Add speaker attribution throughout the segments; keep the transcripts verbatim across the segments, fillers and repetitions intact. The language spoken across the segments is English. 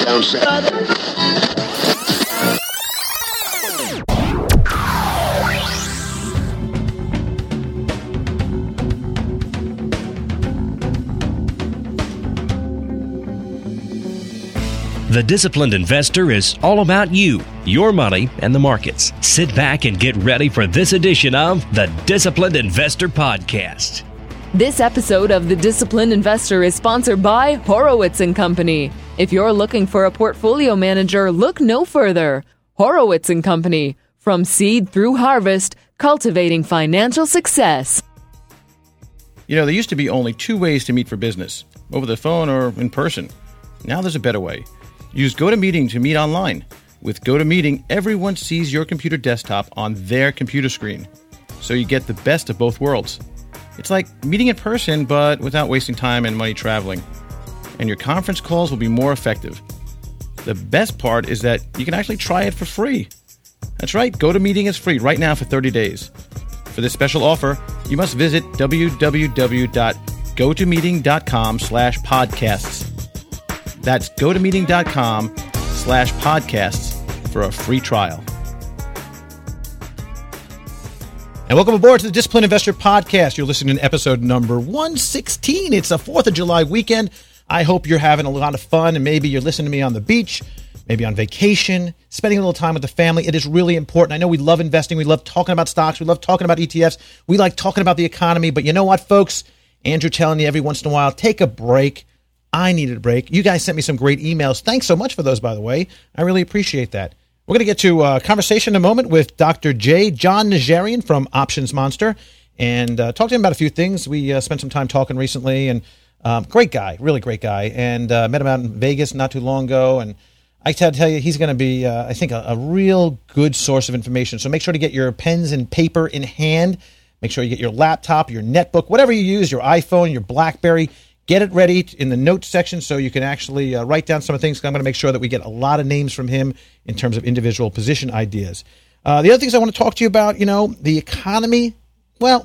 Speaker 1: Down south.
Speaker 2: The Disciplined Investor is all about you, your money, and the markets. Sit back and get ready for this edition of the Disciplined Investor Podcast.
Speaker 3: This episode of The Disciplined Investor is sponsored by Horowitz and Company. If you're looking for a portfolio manager, look no further. Horowitz and Company. From seed through harvest, cultivating financial success.
Speaker 4: You know, there used to be only two ways to meet for business, over the phone or in person. Now there's a better way. Use GoToMeeting to meet online. With GoToMeeting, everyone sees your computer desktop on their computer screen, so you get the best of both worlds. It's like meeting in person, but without wasting time and money traveling. And your conference calls will be more effective. The best part is that you can actually try it for free. That's right, GoToMeeting is free right now for thirty days. For this special offer, you must visit www.gotomeeting.com slash podcasts. That's gotomeeting.com slash podcasts for a free trial. And welcome aboard to the Disciplined Investor Podcast. You're listening to episode number one sixteen. It's a fourth of July weekend. I hope you're having a lot of fun, and maybe you're listening to me on the beach, maybe on vacation, spending a little time with the family. It is really important. I know we love investing. We love talking about stocks. We love talking about E T Fs. We like talking about the economy. But you know what, folks? Andrew telling you every once in a while, take a break. I needed a break. You guys sent me some great emails. Thanks so much for those, by the way. I really appreciate that. We're going to get to a conversation in a moment with Doctor J, John Najarian from Options Monster, and uh, talk to him about a few things. We uh, spent some time talking recently, and um, great guy, really great guy, and uh, met him out in Vegas not too long ago, and I got to tell you, he's going to be, uh, I think, a, a real good source of information. So make sure to get your pens and paper in hand. Make sure you get your laptop, your netbook, whatever you use, your iPhone, your BlackBerry. Get it ready in the notes section so you can actually uh, write down some of the things. I'm going to make sure that we get a lot of names from him in terms of individual position ideas. Uh, the other things I want to talk to you about, you know, the economy, well,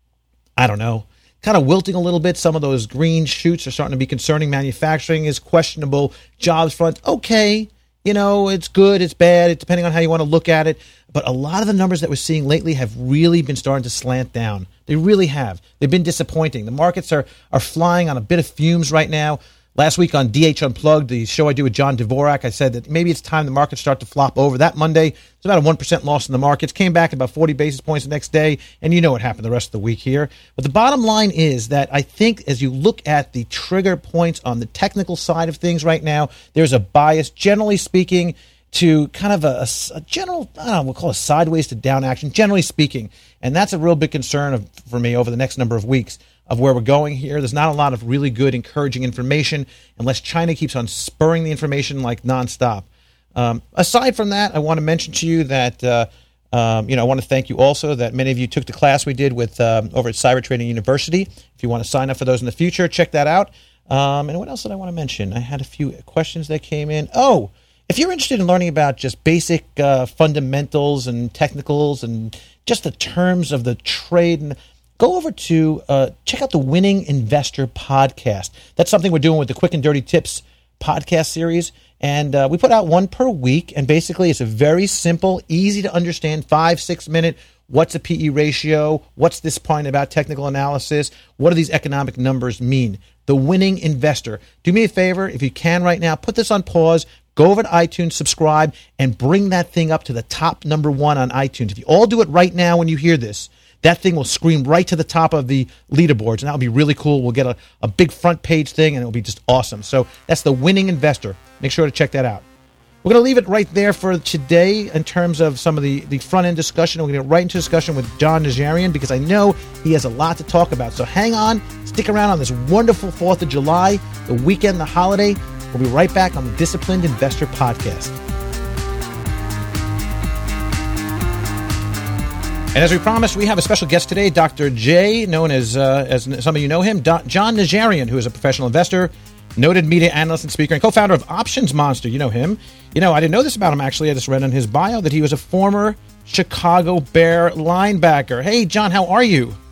Speaker 4: I don't know, kind of wilting a little bit. Some of those green shoots are starting to be concerning. Manufacturing is questionable. Jobs front, okay, you know, it's good, it's bad, it's depending on how you want to look at it. But a lot of the numbers that we're seeing lately have really been starting to slant down. They really have. They've been disappointing. The markets are are flying on a bit of fumes right now. Last week on D H Unplugged, the show I do with John Dvorak, I said that maybe it's time the markets start to flop over. That Monday, it's about a one percent loss in the markets. Came back about forty basis points the next day, and you know what happened the rest of the week here. But the bottom line is that I think as you look at the trigger points on the technical side of things right now, there's a bias, generally speaking, to kind of a, a general, I don't know, we'll call it sideways to down action, generally speaking. And that's a real big concern of, for me over the next number of weeks of where we're going here. There's not a lot of really good, encouraging information unless China keeps on spurring the information like nonstop. Um, aside from that, I want to mention to you that, uh, um, you know, I want to thank you also that many of you took the class we did with um, over at Cyber Trading University. If you want to sign up for those in the future, check that out. Um, and what else did I want to mention? I had a few questions that came in. Oh, if you're interested in learning about just basic uh, fundamentals and technicals and just the terms of the trade, go over to uh, check out the Winning Investor podcast. That's something we're doing with the Quick and Dirty Tips podcast series. And uh, we put out one per week. And basically, it's a very simple, easy to understand, five, six minute. What's a P E ratio? What's this point about technical analysis? What do these economic numbers mean? The Winning Investor. Do me a favor, if you can right now, put this on pause. Go over to iTunes, subscribe, and bring that thing up to the top number one on iTunes. If you all do it right now when you hear this, that thing will scream right to the top of the leaderboards, and that'll be really cool. We'll get a, a big front page thing, and it'll be just awesome. So that's the Winning Investor. Make sure to check that out. We're going to leave it right there for today in terms of some of the, the front-end discussion. We're going to get right into discussion with John Najarian because I know he has a lot to talk about. So hang on, stick around on this wonderful fourth of July, the weekend, the holiday. We'll be right back on the Disciplined Investor Podcast. And as we promised, we have a special guest today, Doctor J, known as, uh, as some of you know him, Do- John Najarian, who is a professional investor, noted media analyst and speaker, and co-founder of Options Monster. You know him. You know, I didn't know this about him, actually. I just read in his bio that he was a former Chicago Bear linebacker. Hey, John, how are you?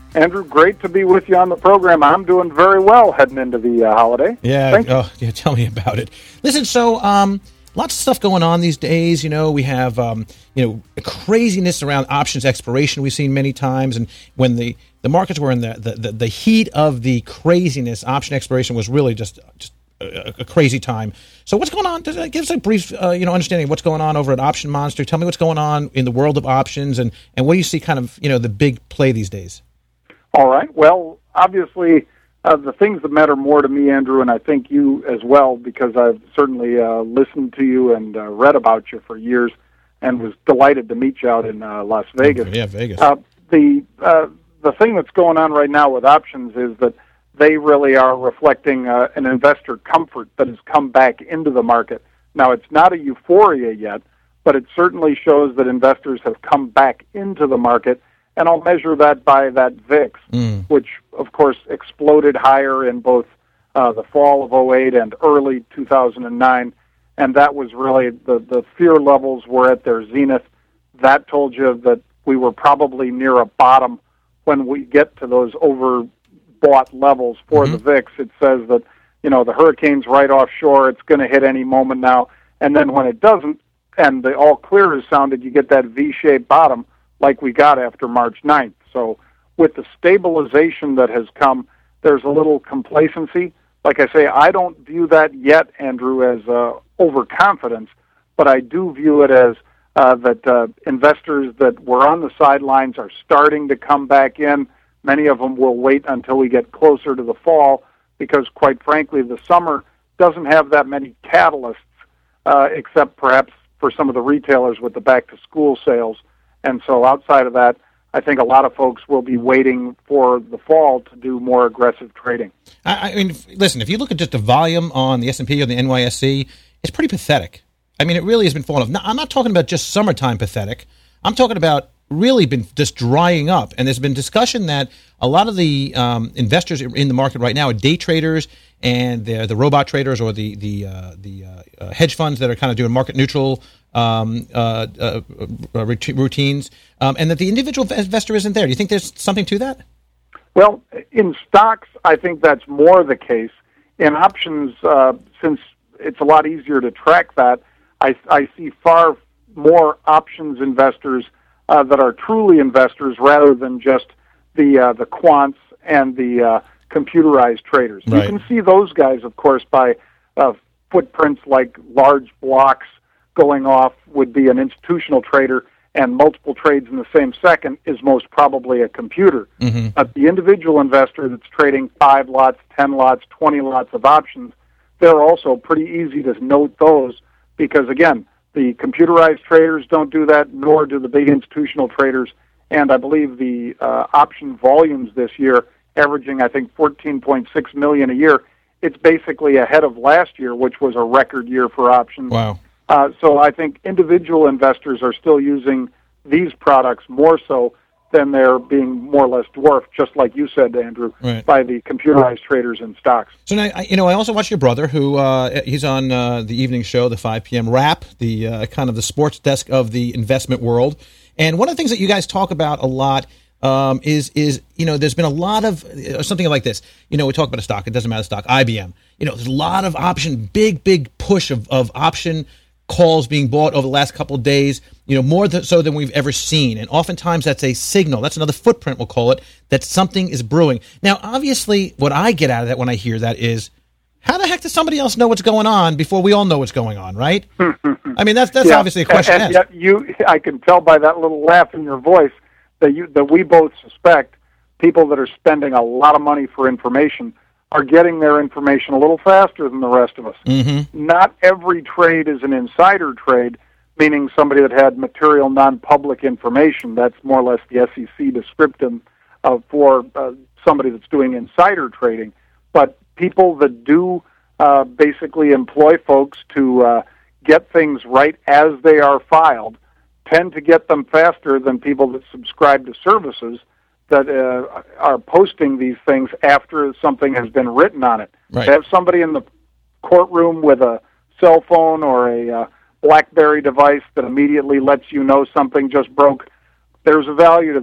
Speaker 1: Andrew, great to be with you on the program. I'm doing very well heading into the uh, holiday.
Speaker 4: Yeah, oh, yeah, tell me about it. Listen, so um, lots of stuff going on these days. You know, we have um, you know craziness around options expiration. We've seen many times, and when the, the markets were in the, the, the, the heat of the craziness, option expiration was really just just a, a crazy time. So what's going on? Give us a brief uh, you know understanding of what's going on over at Option Monster. Tell me what's going on in the world of options, and, and what do you see kind of you know the big play these days.
Speaker 1: All right. Well, obviously, uh, the things that matter more to me, Andrew, and I think you as well, because I've certainly uh, listened to you and uh, read about you for years, and was delighted to meet you out in uh, Las Vegas.
Speaker 4: Yeah, Vegas.
Speaker 1: Uh, the uh, the thing that's going on right now with options is that they really are reflecting uh, an investor comfort that has come back into the market. Now, it's not a euphoria yet, but it certainly shows that investors have come back into the market. And I'll measure that by that V I X, mm. which, of course, exploded higher in both uh, the fall of oh eight and early two thousand nine. And that was really, the, the fear levels were at their zenith. That told you that we were probably near a bottom when we get to those overbought levels for mm-hmm. the V I X. It says that, you know, the hurricane's right offshore, it's going to hit any moment now. And then when it doesn't, and the all clear is sounded, you get that V-shaped bottom, like we got after March ninth. So with the stabilization that has come, there's a little complacency. Like I say, I don't view that yet, Andrew, as uh, overconfidence, but I do view it as uh, that uh, investors that were on the sidelines are starting to come back in. Many of them will wait until we get closer to the fall because, quite frankly, the summer doesn't have that many catalysts, uh, except perhaps for some of the retailers with the back-to-school sales. And so outside of that, I think a lot of folks will be waiting for the fall to do more aggressive trading.
Speaker 4: I, I mean, listen, if you look at just the volume on the S and P or the N Y S E, it's pretty pathetic. I mean, it really has been falling off. Now, I'm not talking about just summertime pathetic. I'm talking about really been just drying up. And there's been discussion that a lot of the um, investors in the market right now are day traders, and they're the robot traders or the the uh, the uh, uh, hedge funds that are kind of doing market neutral um, uh, uh, uh, routines, um, and that the individual investor isn't there. Do you think there's something to that?
Speaker 1: Well, in stocks, I think that's more the case. In options, uh, since it's a lot easier to track that, I, I see far more options investors uh, that are truly investors rather than just the uh, the quants and the uh, computerized traders. Right. You can see those guys, of course, by uh, footprints like large blocks going off would be an institutional trader, and multiple trades in the same second is most probably a computer. Mm-hmm. But the individual investor that's trading five lots, ten lots, twenty lots of options, they're also pretty easy to note those because, again, the computerized traders don't do that, nor do the big institutional traders. And I believe the uh, option volumes this year, averaging, I think, fourteen point six million a year, it's basically ahead of last year, which was a record year for options.
Speaker 4: Wow.
Speaker 1: Uh, so I think individual investors are still using these products more so than they're being more or less dwarfed, just like you said, Andrew, right, by the computerized traders in stocks.
Speaker 4: So now, I, you know, I also watch your brother, who uh, he's on uh, the evening show, the five p.m. Wrap, the uh, kind of the sports desk of the investment world. And one of the things that you guys talk about a lot um, is is you know, there's been a lot of uh, something like this. You know, we talk about a stock; it doesn't matter the stock. I B M. You know, there's a lot of option, big big push of of option calls being bought over the last couple of days, you know, more th- so than we've ever seen. And oftentimes that's a signal. That's another footprint, we'll call it, that something is brewing. Now, obviously, what I get out of that when I hear that is, how the heck does somebody else know what's going on before we all know what's going on, right? I mean, that's that's
Speaker 1: yeah.
Speaker 4: obviously a question.
Speaker 1: And, and yet you, I can tell by that little laugh in your voice that you that we both suspect people that are spending a lot of money for information are getting their information a little faster than the rest of us. Mm-hmm. Not every trade is an insider trade, meaning somebody that had material non-public information. That's more or less the S E C descriptive of for uh, somebody that's doing insider trading. But people that do uh, basically employ folks to uh, get things right as they are filed tend to get them faster than people that subscribe to services that uh, are posting these things after something has been written on it. Right. To have somebody in the courtroom with a cell phone or a uh, BlackBerry device that immediately lets you know something just broke, there's a value to that,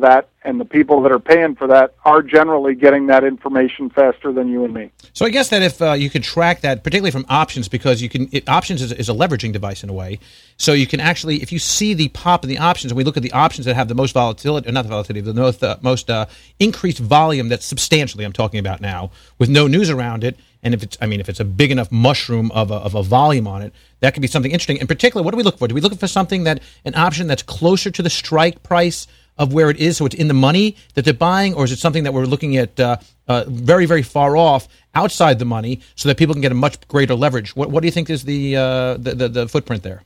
Speaker 1: and the people that are paying for that are generally getting that information faster than you and me.
Speaker 4: So I guess that if uh, you could track that, particularly from options, because you can it, options is, is a leveraging device in a way. So you can actually, if you see the pop in the options, and we look at the options that have the most volatility, or not the volatility, the most, uh, most uh, increased volume, that's substantially I'm talking about now, with no news around it. And if it's, I mean, if it's a big enough mushroom of a, of a volume on it, that could be something interesting. In particular, what do we look for? Do we look for something that, an option that's closer to the strike price of where it is, so it's in the money that they're buying, or is it something that we're looking at uh, uh, very, very far off, outside the money, so that people can get a much greater leverage? What, what do you think is the, uh, the, the the footprint there?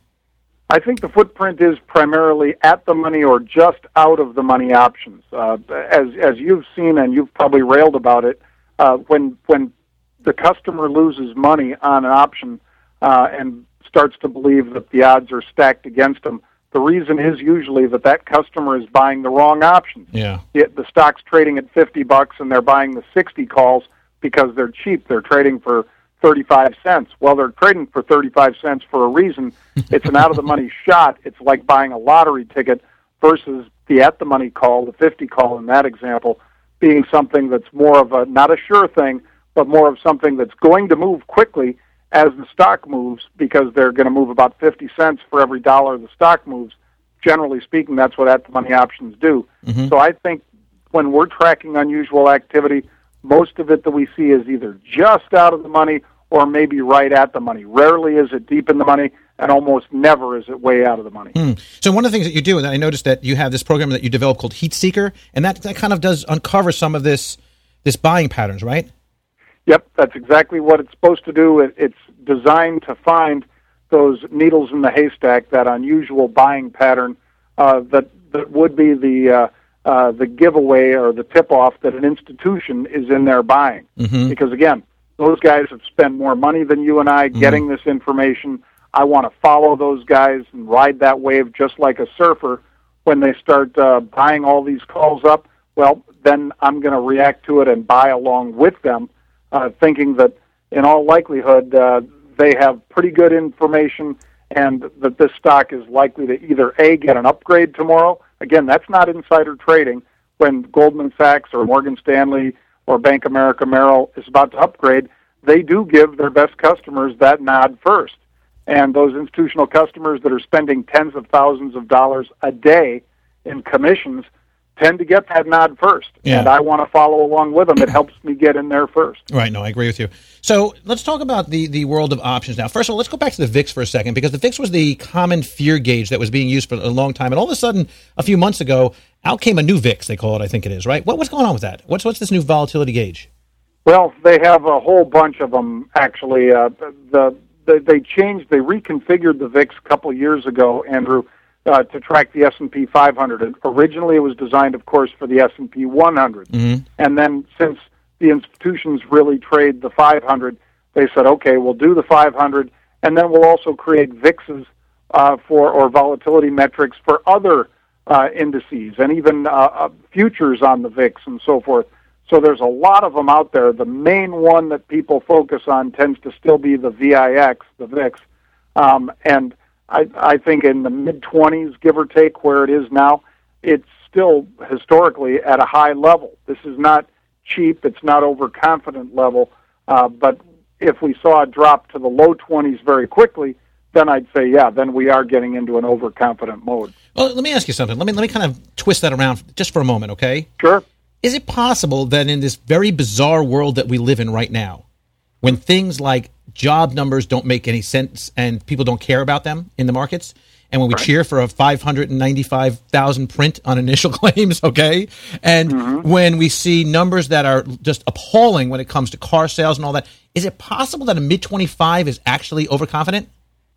Speaker 1: I think the footprint is primarily at the money or just out of the money options. Uh, as as you've seen, and you've probably railed about it, uh, when when the customer loses money on an option uh, and starts to believe that the odds are stacked against them, the reason is usually that that customer is buying the wrong options.
Speaker 4: Yeah.
Speaker 1: The, the stock's trading at fifty bucks and they're buying the sixty calls because they're cheap. They're trading for thirty-five cents. Well, they're trading for thirty-five cents for a reason. It's an out-of-the-money shot. It's like buying a lottery ticket versus the at-the-money call, the fifty call in that example, being something that's more of a, not a sure thing, but more of something that's going to move quickly as the stock moves, because they're going to move about fifty cents for every dollar the stock moves. Generally speaking, that's what at-the-money options do. Mm-hmm. So I think when we're tracking unusual activity, most of it that we see is either just out of the money or maybe right at the money. Rarely is it deep in the money, and almost never is it way out of the money.
Speaker 4: Mm. So one of the things that you do, and I noticed that you have this program that you developed called Heat Seeker, and that, that kind of does uncover some of this this buying patterns, right?
Speaker 1: Yep, that's exactly what it's supposed to do. It, it's designed to find those needles in the haystack, that unusual buying pattern uh, that that would be the uh, uh, the giveaway or the tip-off that an institution is in there buying. Mm-hmm. Because, again, those guys have spent more money than you and I mm-hmm. getting this information. I want to follow those guys and ride that wave just like a surfer. When they start uh, buying all these calls up, well, then I'm going to react to it and buy along with them, uh, thinking that in all likelihood uh, they have pretty good information and that this stock is likely to either A, get an upgrade tomorrow. Again, that's not insider trading. When Goldman Sachs or Morgan Stanley or Bank of America Merrill is about to upgrade, they do give their best customers that nod first. And those institutional customers that are spending tens of thousands of dollars a day in commissions tend to get that nod first.
Speaker 4: Yeah.
Speaker 1: And I want to follow along with them. It helps me get in there first.
Speaker 4: Right, no, I agree with you. So let's talk about the, the world of options now. First of all, let's go back to the V I X for a second, because the V I X was the common fear gauge that was being used for a long time. And all of a sudden, a few months ago, out came a new V I X, they call it, I think it is, right? What, what's going on with that? What's, what's this new volatility gauge?
Speaker 1: Well, they have a whole bunch of them, actually. Uh, the, the They changed, they reconfigured the V I X a couple of years ago, Andrew, Uh, to track the S and P five hundred. And originally it was designed, of course, for the S and P one hundred. Mm-hmm. And then since the institutions really trade the five hundred, they said, okay, we'll do the five hundred, and then we'll also create V I Xs uh, for, or volatility metrics for other uh, indices, and even uh, uh, futures on the V I X and so forth. So there's a lot of them out there. The main one that people focus on tends to still be the V I X, the V I X. Um, and I, I think in the mid-twenties, give or take, where it is now, it's still historically at a high level. This is not cheap. It's not overconfident level. Uh, but if we saw a drop to the low twenties very quickly, then I'd say, yeah, then we are getting into an overconfident mode.
Speaker 4: Well, let me ask you something. Let me let me kind of twist that around just for a moment, okay?
Speaker 1: Sure.
Speaker 4: Is it possible that in this very bizarre world that we live in right now, when things like job numbers don't make any sense and people don't care about them in the markets, and when we right. cheer for a five hundred ninety-five thousand print on initial claims, okay, and mm-hmm. when we see numbers that are just appalling when it comes to car sales and all that, is it possible that a mid twenty-five is actually overconfident?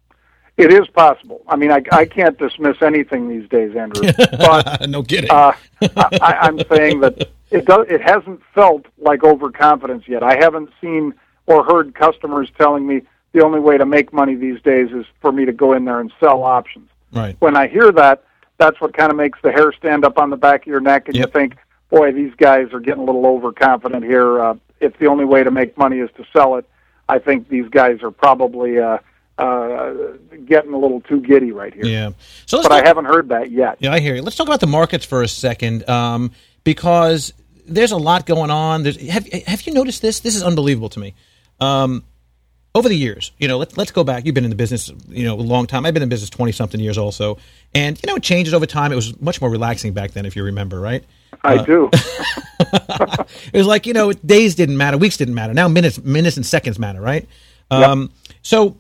Speaker 1: It is possible. I mean, I, I can't dismiss anything these days, Andrew. But,
Speaker 4: no kidding.
Speaker 1: uh, I, I'm saying that it does. It hasn't felt like overconfidence yet. I haven't seen or heard customers telling me the only way to make money these days is for me to go in there and sell options.
Speaker 4: Right.
Speaker 1: When I hear that, that's what kind of makes the hair stand up on the back of your neck, and yep. you think, boy, these guys are getting a little overconfident here. Uh, if the only way to make money is to sell it, I think these guys are probably uh, uh, getting a little too giddy right here.
Speaker 4: Yeah. So let's
Speaker 1: but
Speaker 4: talk,
Speaker 1: I haven't heard that yet.
Speaker 4: Yeah, I hear you. Let's talk about the markets for a second, um, because there's a lot going on. There's, have have you noticed this? This is unbelievable to me. Um, over the years, you know, let's let's go back. You've been in the business, you know, a long time. I've been in business twenty something years also, and you know, it changes over time. It was much more relaxing back then, if you remember, right?
Speaker 1: I
Speaker 4: uh,
Speaker 1: do.
Speaker 4: It was like, you know, days didn't matter, weeks didn't matter. Now minutes, minutes and seconds matter, right? Um, yep. So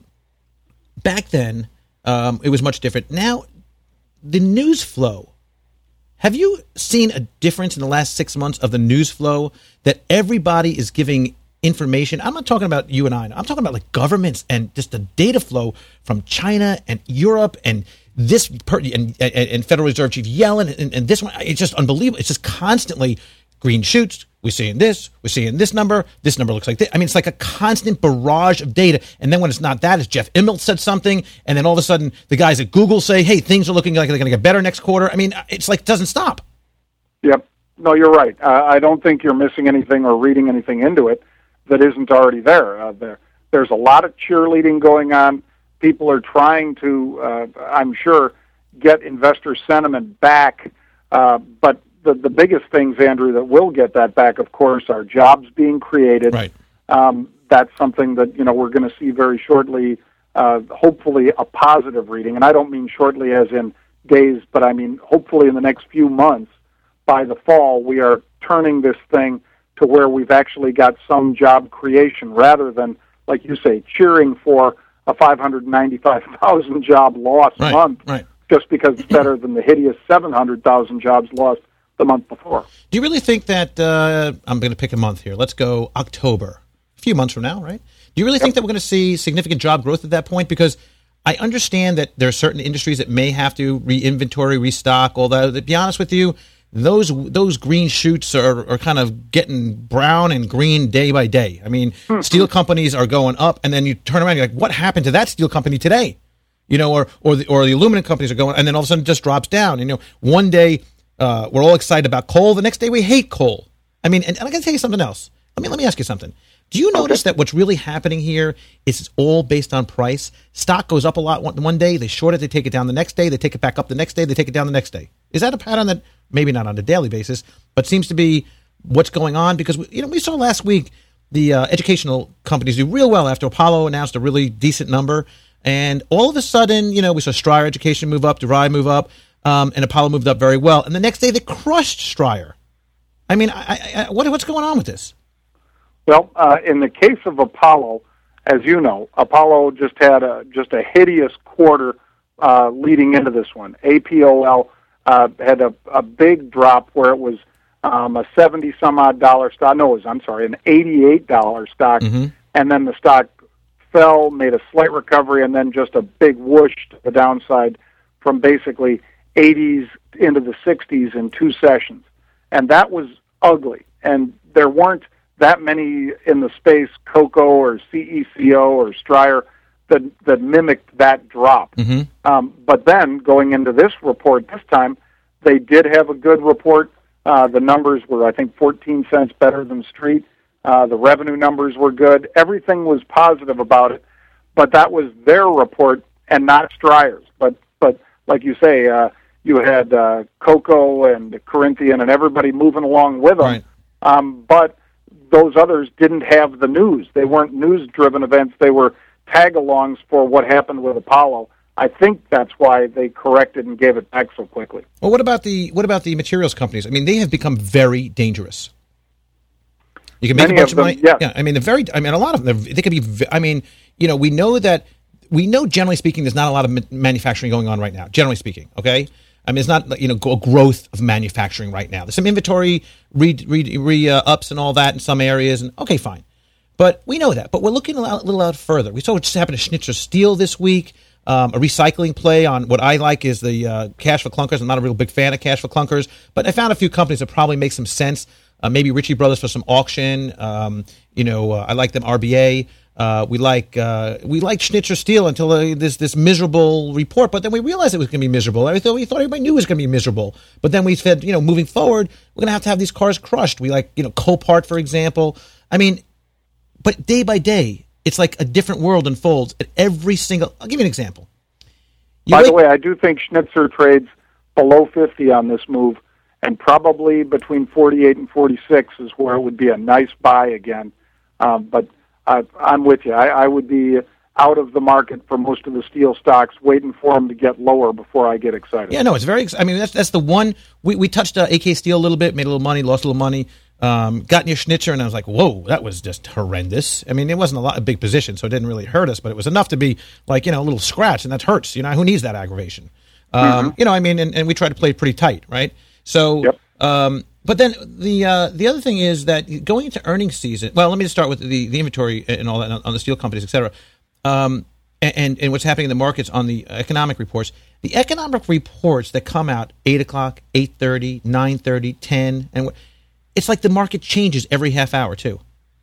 Speaker 4: back then, um, it was much different. Now, the news flow. Have you seen a difference in the last six months of the news flow that everybody is giving information? I'm not talking about you and I. I'm talking about like governments and just the data flow from China and Europe and this per- and, and, and Federal Reserve Chief Yellen and, and this one. It's just unbelievable. It's just constantly green shoots. We're seeing this. We're seeing this number. This number looks like this. I mean, it's like a constant barrage of data. And then when it's not that, it's Jeff Immelt said something. And then all of a sudden, the guys at Google say, hey, things are looking like they're going to get better next quarter. I mean, it's like it doesn't stop.
Speaker 1: Yep. No, you're right. Uh, I don't think you're missing anything or reading anything into it that isn't already there. Uh, there there's a lot of cheerleading going on. People are trying to, uh, I'm sure, get investor sentiment back. Uh, but The, the biggest things, Andrew, that will get that back, of course, are jobs being created.
Speaker 4: Right.
Speaker 1: Um, that's something that, you know, we're going to see very shortly, uh, hopefully a positive reading. And I don't mean shortly as in days, but I mean hopefully in the next few months, by the fall, we are turning this thing to where we've actually got some job creation rather than, like you say, cheering for a five hundred ninety-five thousand job loss
Speaker 4: right.
Speaker 1: month
Speaker 4: right.
Speaker 1: just because it's better than the hideous seven hundred thousand jobs lost the month before.
Speaker 4: Do you really think that, uh, I'm going to pick a month here, let's go October, a few months from now, right? Do you really yep. think that we're going to see significant job growth at that point? Because I understand that there are certain industries that may have to re-inventory, restock, all that. To be honest with you, those those green shoots are, are kind of getting brown and green day by day. I mean, mm-hmm. steel companies are going up, and then you turn around and you're like, what happened to that steel company today? You know, or or the, or the aluminum companies are going, and then all of a sudden it just drops down. You know, one day, Uh, we're all excited about coal. The next day, we hate coal. I mean, and, and I got to tell you something else. Let me let me ask you something. Do you notice okay. that what's really happening here is it's all based on price? Stock goes up a lot one, one day, they short it, they take it down the next day, they take it back up the next day, they take it down the next day. Is that a pattern that maybe not on a daily basis, but seems to be what's going on? Because you know we saw last week the uh, educational companies do real well after Apollo announced a really decent number, and all of a sudden, you know, we saw Stryer Education move up, DeVry move up. Um, and Apollo moved up very well. And the next day, they crushed Stryer. I mean, I, I, what, what's going on with this?
Speaker 1: Well, uh, in the case of Apollo, as you know, Apollo just had a just a hideous quarter uh, leading into this one. A P O L uh, had a, a big drop where it was um, a seventy some odd dollar stock. No, it was, I'm sorry, an eighty-eight dollar stock, mm-hmm. and then the stock fell, made a slight recovery, and then just a big whoosh to the downside from basically eighties into the sixties in two sessions. And that was ugly. And there weren't that many in the space, Coco or C E C O or Stryer, that, that mimicked that drop. Mm-hmm. Um, but then, going into this report this time, they did have a good report. Uh, the numbers were, I think, fourteen cents better than Street. Uh, the revenue numbers were good. Everything was positive about it. But that was their report and not Stryer's. But, but like you say, uh, you had uh, Coco and Corinthian and everybody moving along with them. Right. Um, but those others didn't have the news. They weren't news-driven events. They were tag-alongs for what happened with Apollo. I think that's why they corrected and gave it back so quickly.
Speaker 4: Well, what about the what about the materials companies? I mean, they have become very dangerous. You can make Many a bunch of, them, of money. Yeah. yeah, I mean, the very. I mean, a lot of them. They could be. I mean, you know, we know that. We know, generally speaking, there's not a lot of manufacturing going on right now. Generally speaking, okay. I mean, it's not, you know, a growth of manufacturing right now. There's some inventory re, re, re uh, ups and all that in some areas, and okay, fine. But we know that. But we're looking a little out further. We saw what just happened to Schnitzer Steel this week, um, a recycling play on what I like is the uh, cash for clunkers. I'm not a real big fan of cash for clunkers, but I found a few companies that probably make some sense. Uh, maybe Ritchie Brothers for some auction. Um, you know, uh, I like them. R B A. Uh, we like uh, we like Schnitzer Steel until uh, this this miserable report, but then we realized it was going to be miserable. I thought we thought everybody knew it was going to be miserable, but then we said, you know, moving forward, we're going to have to have these cars crushed. We like, you know, Copart, for example. I mean, but day by day, it's like a different world unfolds at every single. I'll give you an example. You
Speaker 1: By
Speaker 4: wait,
Speaker 1: the way, I do think Schnitzer trades below fifty on this move, and probably between forty-eight and forty-six is where it would be a nice buy again. Um, but I, I'm with you. I, I would be out of the market for most of the steel stocks, waiting for them to get lower before I get excited.
Speaker 4: Yeah, no, it's very. I mean, that's that's the one we we touched uh, A K Steel a little bit, made a little money, lost a little money. Um, got near Schnitzer, and I was like, "Whoa, that was just horrendous." I mean, it wasn't a lot a big position, so it didn't really hurt us, but it was enough to be like you know a little scratch, and that hurts. You know, who needs that aggravation? Um, mm-hmm. You know, I mean, and, and we try to play it pretty tight, right? So,
Speaker 1: yep.
Speaker 4: um, but then the uh, the other thing is that going into earnings season. Well, let me just start with the, the inventory and all that on the steel companies, et cetera. Um, and and what's happening in the markets on the economic reports. The economic reports that come out eight o'clock, eight thirty, nine thirty, ten, and what. It's like the market changes every half hour, too.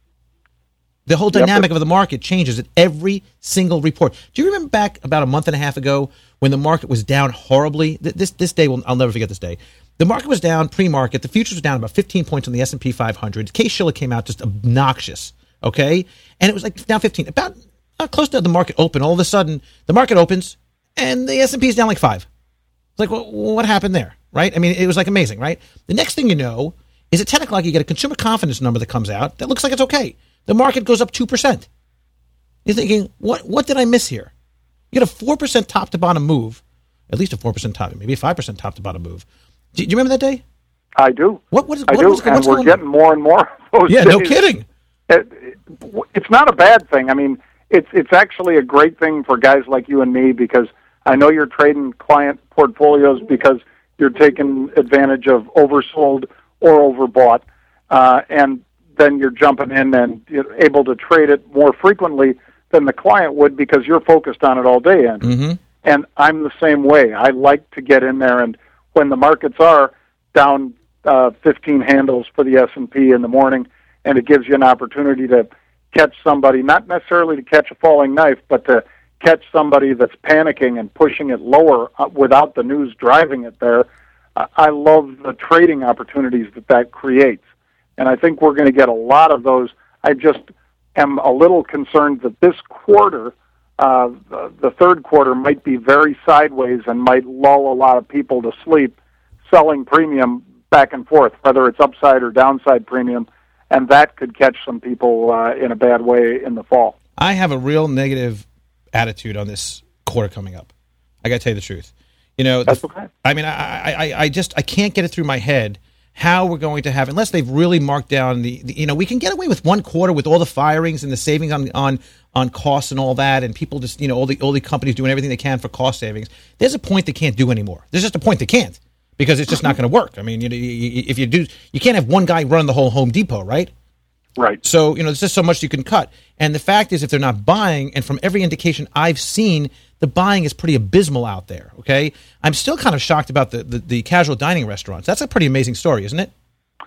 Speaker 4: The whole dynamic yep. of the market changes at every single report. Do you remember back about a month and a half ago when the market was down horribly? This this day, will, I'll never forget this day. The market was down pre-market. The futures were down about fifteen points on the S and P five hundred. Case-Shiller came out just obnoxious, okay? And it was like down fifteen. About uh, close to the market open. All of a sudden, the market opens, and the S and P is down like five. It's like, well, what happened there, right? I mean, it was like amazing, right? The next thing you know is at ten o'clock, you get a consumer confidence number that comes out that looks like it's okay. The market goes up two percent. You're thinking, what what did I miss here? You get a four percent top-to-bottom move, at least a four percent top, maybe a five percent top-to-bottom move. Do you remember that day?
Speaker 1: I do.
Speaker 4: What, what is,
Speaker 1: I
Speaker 4: what
Speaker 1: do,
Speaker 4: was,
Speaker 1: and
Speaker 4: what's
Speaker 1: we're
Speaker 4: going
Speaker 1: getting
Speaker 4: on?
Speaker 1: more and more of those
Speaker 4: Yeah,
Speaker 1: days.
Speaker 4: no kidding.
Speaker 1: It, it, it's not a bad thing. I mean, it's it's actually a great thing for guys like you and me because I know you're trading client portfolios because you're taking advantage of oversold or overbought. Uh, and then you're jumping in and you're able to trade it more frequently than the client would because you're focused on it all day. And,
Speaker 4: mm-hmm.
Speaker 1: and I'm the same way. I like to get in there, and when the markets are down uh, fifteen handles for the S and P in the morning, and it gives you an opportunity to catch somebody, not necessarily to catch a falling knife, but to catch somebody that's panicking and pushing it lower uh, without the news driving it there. Uh, I love the trading opportunities that that creates. And I think we're going to get a lot of those. I just am a little concerned that this quarter, uh, the, the third quarter, might be very sideways and might lull a lot of people to sleep, selling premium back and forth, whether it's upside or downside premium, and that could catch some people uh, in a bad way in the fall.
Speaker 4: I have a real negative attitude on this quarter coming up. I got to tell you the truth. You know,
Speaker 1: That's
Speaker 4: the,
Speaker 1: okay.
Speaker 4: I mean, I, I, I just I can't get it through my head how we're going to have, unless they've really marked down the, the, you know, we can get away with one quarter with all the firings and the savings on, on, on costs and all that, and people just, you know, all the, all the companies doing everything they can for cost savings. There's a point they can't do anymore. There's just a point they can't because it's just not going to work. I mean, you know, you, if you do, you can't have one guy run the whole Home Depot, right?
Speaker 1: Right.
Speaker 4: So, you know, there's just so much you can cut. And the fact is, if they're not buying, and from every indication I've seen, the buying is pretty abysmal out there, okay? I'm still kind of shocked about the, the, the casual dining restaurants. That's a pretty amazing story, isn't it?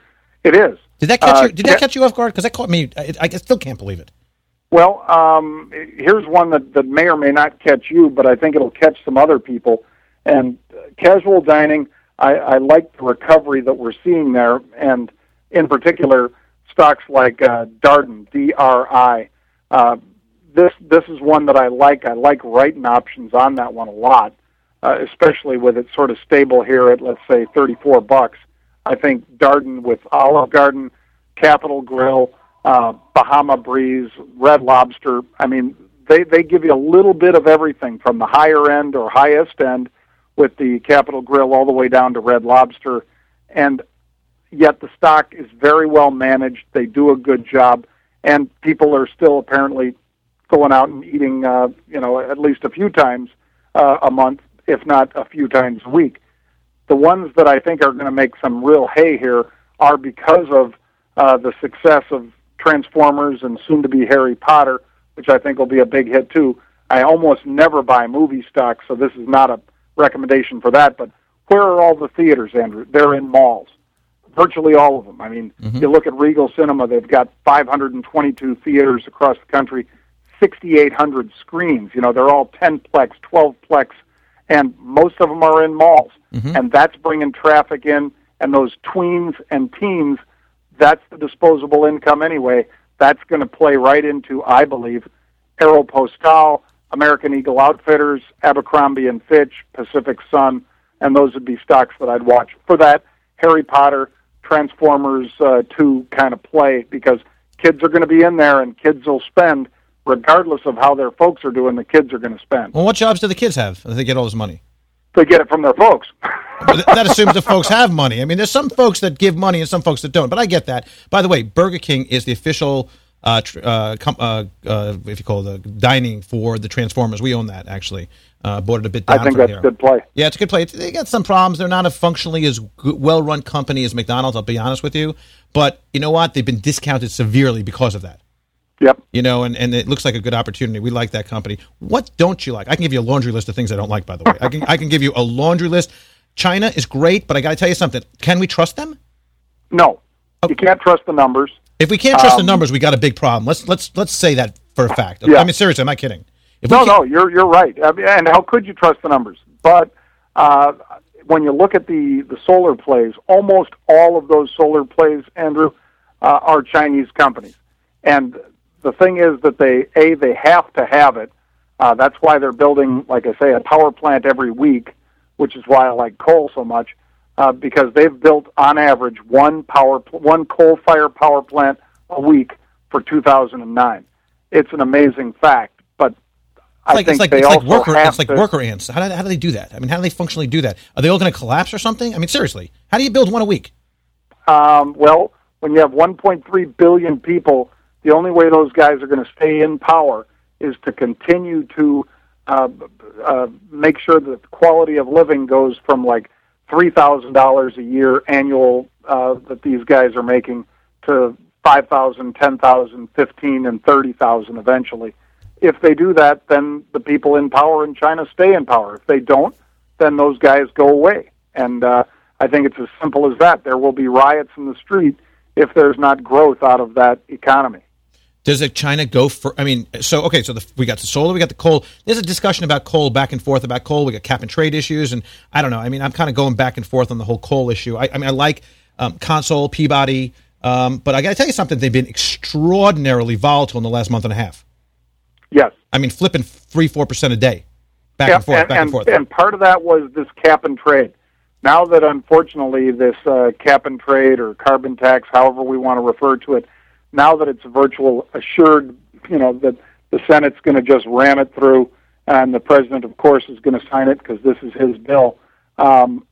Speaker 1: It is.
Speaker 4: Did that catch
Speaker 1: uh,
Speaker 4: you? Did that catch you off guard? Because that caught me. I, I still can't believe it.
Speaker 1: Well, um, here's one that, that may or may not catch you, but I think it'll catch some other people. And uh, casual dining, I, I like the recovery that we're seeing there, and in particular, stocks like uh, Darden, D R I. Uh, this this is one that I like. I like writing options on that one a lot, uh, especially with it sort of stable here at, let's say, thirty-four bucks. I think Darden with Olive Garden, Capital Grille, uh, Bahama Breeze, Red Lobster, I mean, they, they give you a little bit of everything from the higher end or highest end with the Capital Grille all the way down to Red Lobster. And yet the stock is very well managed. They do a good job. And people are still apparently going out and eating, uh, you know, at least a few times uh, a month, if not a few times a week. The ones that I think are going to make some real hay here are because of uh, the success of Transformers and soon-to-be Harry Potter, which I think will be a big hit too. I almost never buy movie stocks, so this is not a recommendation for that. But where are all the theaters, Andrew? They're in malls, virtually all of them. I mean, mm-hmm. You look at Regal Cinema, they've got five hundred twenty-two theaters across the country, sixty-eight hundred screens. You know, they're all ten-plex, twelve-plex, and most of them are in malls. Mm-hmm. And that's bringing traffic in, and those tweens and teens, that's the disposable income anyway. That's going to play right into, I believe, Aeropostale, American Eagle Outfitters, Abercrombie and Fitch, Pacific Sun, and those would be stocks that I'd watch. For that, Harry Potter, Transformers uh, two kind of play, because kids are going to be in there and kids will spend, regardless of how their folks are doing, the kids are going to spend.
Speaker 4: Well, what jobs do the kids have that they get all this money?
Speaker 1: They get it from their folks.
Speaker 4: That assumes the folks have money. I mean, there's some folks that give money and some folks that don't, but I get that. By the way, Burger King is the official, uh, tr- uh, com- uh, uh, if you call it, the dining for the Transformers. We own that, actually. Uh, bought it a bit down
Speaker 1: I think
Speaker 4: from
Speaker 1: that's
Speaker 4: here.
Speaker 1: a good play.
Speaker 4: Yeah, it's a good play. It's, they got some problems. They're not a functionally as good, well-run company as McDonald's, I'll be honest with you. But you know what? They've been discounted severely because of that.
Speaker 1: Yep.
Speaker 4: You know, and, and it looks like a good opportunity. We like that company. What don't you like? I can give you a laundry list of things I don't like, by the way. I can I can give you a laundry list. China is great, but I got to tell you something. Can we trust them?
Speaker 1: No. You can't trust the numbers.
Speaker 4: If we can't trust
Speaker 1: Um,
Speaker 4: the numbers, we got a big problem. Let's let's let's say that for a fact.
Speaker 1: Yeah.
Speaker 4: I mean, seriously, I'm not kidding. If we
Speaker 1: No,
Speaker 4: can't-
Speaker 1: no, you're you're right. I mean, and how could you trust the numbers? But uh, when you look at the, the solar plays, almost all of those solar plays, Andrew, uh, are Chinese companies. And the thing is that they, A, they have to have it. Uh, that's why they're building, like I say, a power plant every week, which is why I like coal so much, uh, because they've built, on average, one power one coal-fired power plant a week for two thousand nine. It's an amazing fact, but I
Speaker 4: like,
Speaker 1: think
Speaker 4: it's like,
Speaker 1: they
Speaker 4: it's
Speaker 1: also
Speaker 4: like worker
Speaker 1: have
Speaker 4: it's like
Speaker 1: to,
Speaker 4: worker ants. How do, how do they do that? I mean, how do they functionally do that? Are they all going to collapse or something? I mean, seriously, how do you build one a week?
Speaker 1: Um, well, when you have one point three billion people, the only way those guys are going to stay in power is to continue to uh, uh, make sure that the quality of living goes from like three thousand dollars a year annual uh, that these guys are making to five thousand, ten thousand, fifteen, and thirty thousand eventually. If they do that, then the people in power in China stay in power. If they don't, then those guys go away. And uh, I think it's as simple as that. There will be riots in the street if there's not growth out of that economy.
Speaker 4: Does it China go for? I mean, so okay, so the, we got the solar, we got the coal. There's a discussion about coal back and forth about coal. We got cap and trade issues, and I don't know. I mean, I'm kind of going back and forth on the whole coal issue. I, I mean, I like um, Consol, Peabody, um, but I got to tell you something. They've been extraordinarily volatile in the last month and a half.
Speaker 1: Yes.
Speaker 4: I mean, flipping three, four percent a day, back
Speaker 1: Yeah,
Speaker 4: and forth,
Speaker 1: and,
Speaker 4: back and,
Speaker 1: and,
Speaker 4: forth.
Speaker 1: and part of that was this cap and trade. Now that, unfortunately, this uh, cap and trade or carbon tax, however we want to refer to it, now that it's virtual assured, you know, that the Senate's going to just ram it through, and the president, of course, is going to sign it because this is his bill. Um,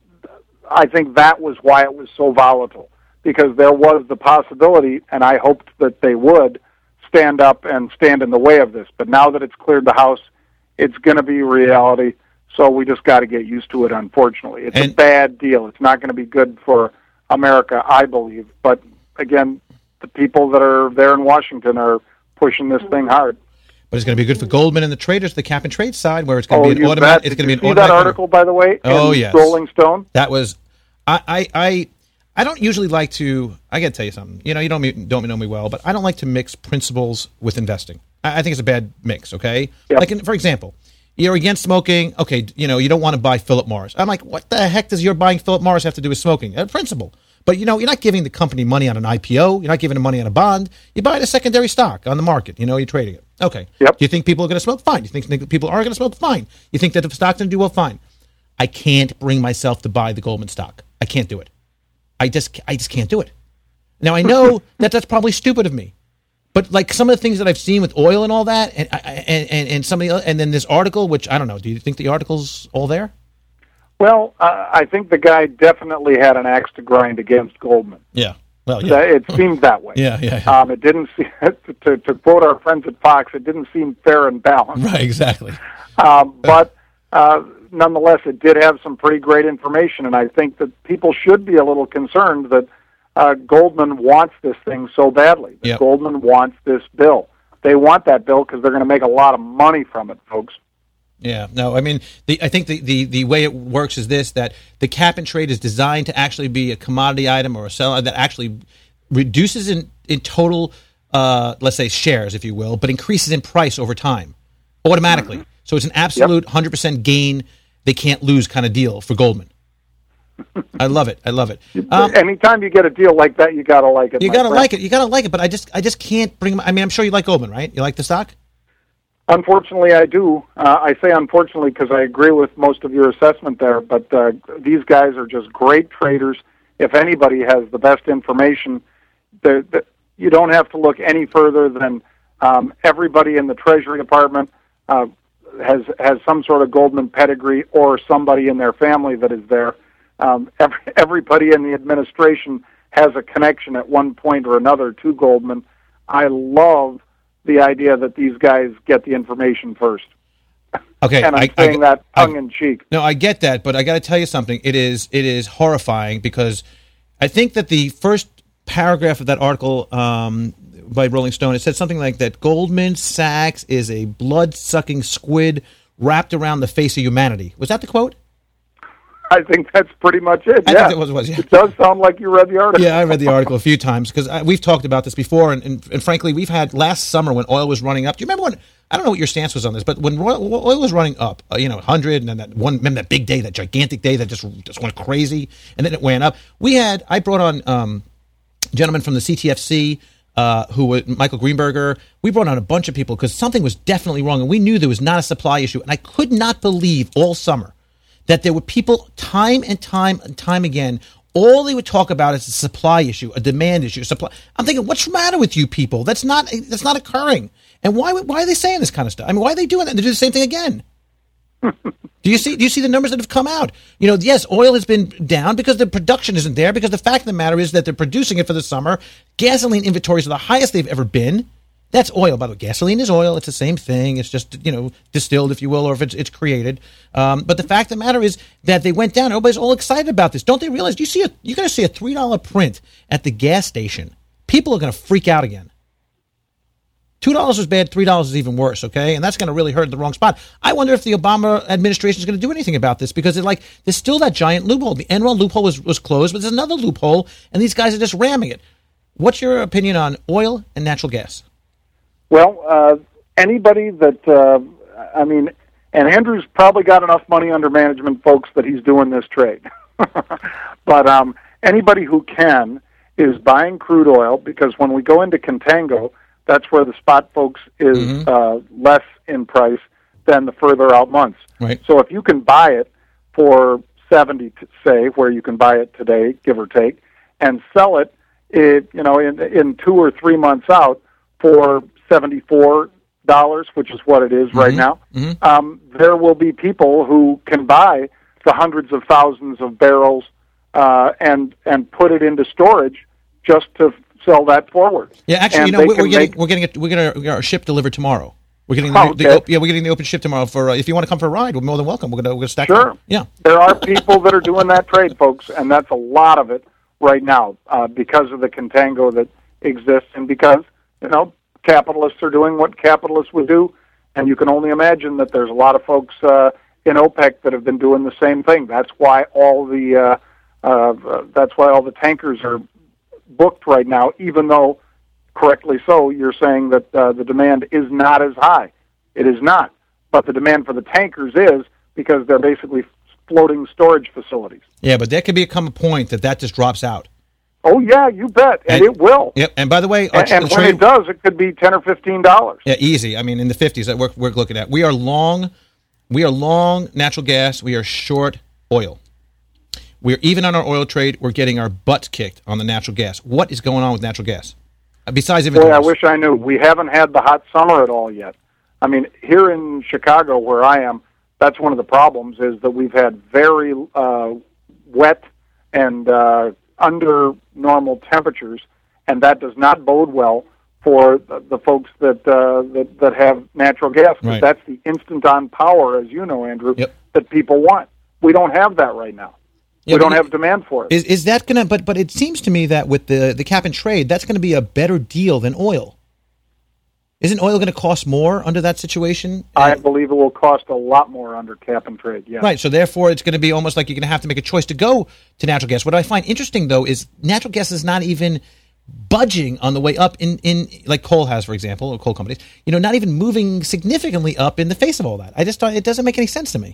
Speaker 1: I think that was why it was so volatile, because there was the possibility, and I hoped that they would, stand up and stand in the way of this. But now that it's cleared the House, it's going to be reality. So we just got to get used to it, unfortunately. It's
Speaker 4: And-
Speaker 1: a bad deal. It's not going to be good for America, I believe. But, again, the people that are there in Washington are pushing this thing hard.
Speaker 4: But it's going to be good for Goldman and the traders, the cap and trade side, where it's going
Speaker 1: Oh,
Speaker 4: to be an
Speaker 1: you
Speaker 4: automatic.
Speaker 1: bet.
Speaker 4: It's going
Speaker 1: Did
Speaker 4: to be
Speaker 1: you
Speaker 4: an
Speaker 1: see that
Speaker 4: automatic.
Speaker 1: article, by the way,
Speaker 4: Oh,
Speaker 1: in
Speaker 4: yes.
Speaker 1: Rolling Stone?
Speaker 4: That was, I, I, I, I don't usually like to. I got to tell you something. You know, you don't me- don't know me well, but I don't like to mix principles with investing. I, I think it's a bad mix. Okay,
Speaker 1: Yep.
Speaker 4: like in, for example, you're against smoking. Okay, you know, you don't want to buy Philip Morris. I'm like, what the heck does your buying Philip Morris have to do with smoking? A principle. But you know, you're not giving the company money on an I P O. You're not giving them money on a bond. You're buying a secondary stock on the market. You know, you're trading it. Okay.
Speaker 1: Yep.
Speaker 4: Do you think people are going to smoke? Fine. You think people are going to smoke? Fine. You think that the stock's going to do well? Fine. I can't bring myself to buy the Goldman stock. I can't do it. I just, I just can't do it. Now I know that that's probably stupid of me, but like some of the things that I've seen with oil and all that, and and and, and some of the, and then this article, which I don't know. Do you think the article's all there?
Speaker 1: Well, uh, I think the guy definitely had an axe to grind against Goldman.
Speaker 4: Yeah. Well,
Speaker 1: Yeah. It seemed that way.
Speaker 4: Yeah, yeah, yeah.
Speaker 1: Um, it didn't seem, to, to quote our friends at Fox, it didn't seem fair and balanced.
Speaker 4: Right. Exactly.
Speaker 1: Um, but uh, nonetheless, it did have some pretty great information, and I think that people should be a little concerned that uh, Goldman wants this thing so badly. That
Speaker 4: Yep.
Speaker 1: Goldman wants this bill. They want that bill because they're going to make a lot of money from it, folks.
Speaker 4: Yeah, no, I mean, the, I think the, the, the way it works is this, that the cap and trade is designed to actually be a commodity item or a sell that actually reduces in, in total, uh, let's say, shares, if you will, but increases in price over time, automatically. Mm-hmm. So it's an absolute one hundred percent gain, they can't lose kind of deal for Goldman. I love it. I love it. Um,
Speaker 1: Anytime you get a deal like that, you got to like it.
Speaker 4: you
Speaker 1: my
Speaker 4: got to
Speaker 1: friend.
Speaker 4: like it. You got to like it, but I just I just can't bring, I mean, I'm sure you like Goldman, right? You like the stock?
Speaker 1: Unfortunately, I do. Uh, I say unfortunately because I agree with most of your assessment there, but uh, these guys are just great traders. If anybody has the best information, the, the, you don't have to look any further than um, everybody in the Treasury Department uh, has has some sort of Goldman pedigree or somebody in their family that is there. Um, every, everybody in the administration has a connection at one point or another to Goldman. I love the idea that these guys get the information first.
Speaker 4: Okay,
Speaker 1: and I'm
Speaker 4: I,
Speaker 1: saying
Speaker 4: I,
Speaker 1: that tongue
Speaker 4: I,
Speaker 1: in cheek.
Speaker 4: No, I get that, but I got to tell you something. It is it is horrifying because I think that the first paragraph of that article um, by Rolling Stone, it said something like that Goldman Sachs is a blood-sucking squid wrapped around the face of humanity. Was that the quote?
Speaker 1: I think that's pretty much it.
Speaker 4: I
Speaker 1: yeah.
Speaker 4: think it was, was yeah.
Speaker 1: It does sound like you read the article.
Speaker 4: Yeah, I read the article a few times because we've talked about this before, and, and, and frankly, we've had last summer when oil was running up. Do you remember when? I don't know what your stance was on this, but when oil was running up, uh, you know, one hundred, and then that one, remember that big day, that gigantic day that just just went crazy, and then it went up. We had, I brought on um, a gentleman from the C T F C, uh, who was Michael Greenberger. We brought on a bunch of people because something was definitely wrong, and we knew there was not a supply issue, and I could not believe all summer that there were people time and time and time again, all they would talk about is a supply issue, a demand issue, supply. I'm thinking, what's the matter with you people? That's not that's not occurring. And why why are they saying this kind of stuff? I mean, why are they doing that? They do the same thing again. do you see do you see the numbers that have come out? You know, yes, oil has been down because the production isn't there, because the fact of the matter is that they're producing it for the summer. Gasoline inventories are the highest they've ever been. That's oil, by the way. Gasoline is oil. It's the same thing. It's just, you know, distilled, if you will, or if it's it's created. Um, but the fact of the matter is that they went down. Everybody's all excited about this. Don't they realize? You see, a, you're going to see a three dollar print at the gas station. People are going to freak out again. two dollars was bad. three dollars is even worse, okay? And that's going to really hurt the wrong spot. I wonder if the Obama administration is going to do anything about this, because it's like there's still that giant loophole. The Enron loophole was, was closed, but there's another loophole, and these guys are just ramming it. What's your opinion on oil and natural gas?
Speaker 1: Well, uh, anybody that, uh, I mean, and Andrew's probably got enough money under management, folks, that he's doing this trade. But um, anybody who can is buying crude oil, because when we go into contango, that's where the spot, folks, is mm-hmm. uh, less in price than the further out months.
Speaker 4: Right.
Speaker 1: So if you can buy it for seventy, say, where you can buy it today, give or take, and sell it, it you know, in, in two or three months out for seventy-four dollars, which is what it is mm-hmm. right now, mm-hmm. um, there will be people who can buy the hundreds of thousands of barrels uh, and and put it into storage just to sell that forward.
Speaker 4: Yeah, actually, and you know, we're, we're getting make... we're getting it, we're getting our, our ship delivered tomorrow. We're getting the, oh, okay. the, yeah, we're getting the open ship tomorrow. For uh, if you want to come for a ride, we're more than welcome. We're gonna we're gonna stack.
Speaker 1: Sure.
Speaker 4: Them. Yeah.
Speaker 1: There are people that are doing that trade, folks, and that's a lot of it right now uh, because of the contango that exists, and because you know. Capitalists are doing what capitalists would do, and you can only imagine that there's a lot of folks uh, in OPEC that have been doing the same thing. That's why all the uh, uh, that's why all the tankers are booked right now, even though, correctly so, you're saying that uh, the demand is not as high. It is not, but the demand for the tankers is, because they're basically floating storage facilities.
Speaker 4: Yeah, but there could become a point that that just drops out.
Speaker 1: Oh, yeah, you bet, and, and it will.
Speaker 4: Yep, and by the way...
Speaker 1: And, and when it does, it could be ten or fifteen dollars.
Speaker 4: Yeah, easy. I mean, in the fifties that we're, we're looking at. We are long we are long natural gas. We are short oil. We're even on our oil trade. We're getting our butts kicked on the natural gas. What is going on with natural gas? Besides inventories.
Speaker 1: Boy, I wish I knew. We haven't had the hot summer at all yet. I mean, here in Chicago, where I am, that's one of the problems, is that we've had very uh, wet and... Uh, under normal temperatures, and that does not bode well for the, the folks that, uh, that that have natural gas.
Speaker 4: Right.
Speaker 1: That's the instant-on power, as you know, Andrew,
Speaker 4: yep.
Speaker 1: that people want. We don't have that right now. Yeah, we don't have demand for it.
Speaker 4: Is, is that going to? But but it seems to me that with the the cap and trade, that's going to be a better deal than oil. Isn't oil going to cost more under that situation?
Speaker 1: I believe it will cost a lot more under cap and trade, yeah.
Speaker 4: Right, so therefore it's going to be almost like you're going to have to make a choice to go to natural gas. What I find interesting, though, is natural gas is not even budging on the way up in, in like coal has, for example, or coal companies, you know, not even moving significantly up in the face of all that. I just thought it doesn't make any sense to me.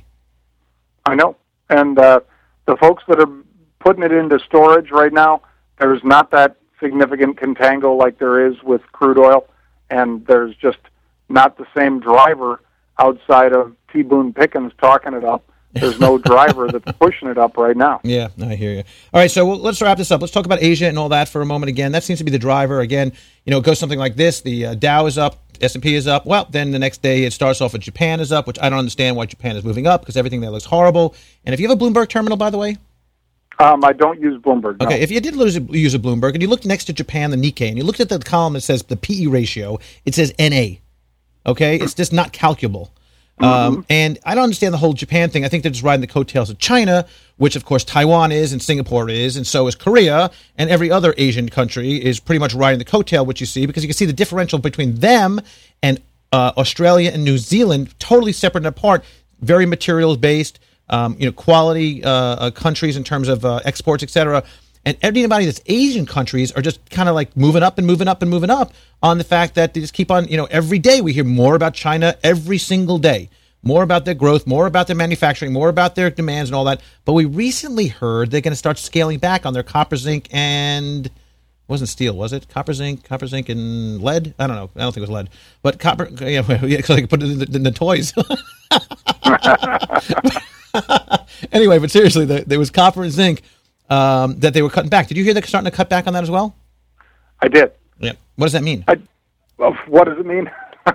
Speaker 1: I know. And uh, the folks that are putting it into storage right now, there's not that significant contango like there is with crude oil. And there's just not the same driver outside of T. Boone Pickens talking it up. There's no driver that's pushing it up right now.
Speaker 4: Yeah, I hear you. All right, so we'll, let's wrap this up. Let's talk about Asia and all that for a moment again. That seems to be the driver. Again, you know, it goes something like this. The uh, Dow is up, S and P is up. Well, then the next day it starts off with Japan is up, which I don't understand why Japan is moving up because everything there looks horrible. And if you have a Bloomberg terminal, by the way?
Speaker 1: Um, I don't use Bloomberg. No.
Speaker 4: Okay, if you did lose a, use a Bloomberg and you looked next to Japan, the Nikkei, and you looked at the column that says the P E ratio, it says N A. Okay, it's just not calculable. Mm-hmm. Um, and I don't understand the whole Japan thing. I think they're just riding the coattails of China, which of course Taiwan is and Singapore is, and so is Korea, and every other Asian country is pretty much riding the coattail, which you see, because you can see the differential between them and uh, Australia and New Zealand, totally separate and apart, very materials based. Um, you know, quality uh, uh, countries in terms of uh, exports, et cetera. And everybody that's Asian countries are just kind of like moving up and moving up and moving up on the fact that they just keep on, you know, every day we hear more about China every single day, more about their growth, more about their manufacturing, more about their demands and all that. But we recently heard they're going to start scaling back on their copper, zinc, and it wasn't steel, was it? Copper, zinc, copper, zinc, and lead? I don't know. I don't think it was lead. But copper, yeah, so they could put it in the, in the toys. Anyway, but seriously, the, there was copper and zinc um, that they were cutting back. Did you hear they're starting to cut back on that as well?
Speaker 1: I did.
Speaker 4: Yeah. What does that mean?
Speaker 1: I, well, what does it mean?